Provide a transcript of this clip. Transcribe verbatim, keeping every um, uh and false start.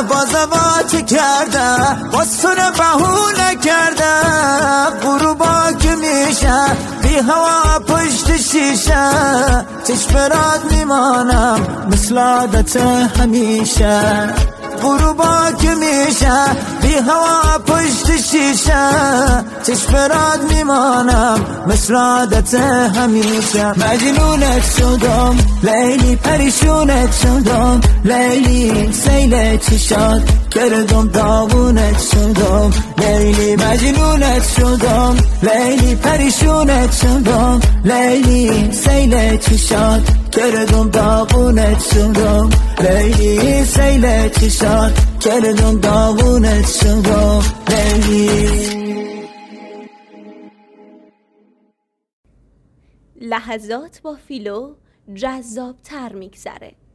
بازوات کرده باز تو رو بهونه کرده غروبا که میشه بی هوا پشت شیشه چشم راد میمانم مثل عادت همیشه غروبا که میشه بی هوا پشت شیشه چشم راد میمانم مثل عادت همیشه مجنونت شدم لیلی پریشونت شدم لیلی سیل چشات کردم داغونت شدم لیلی مجنونت شدم لیلی پریشونت شدم لیلی سیل چشات کردم داغونت شدم لیلی سیل چشات کردم داغونت شدم لیلی. لحظات با فیلو جذاب تر میگذره.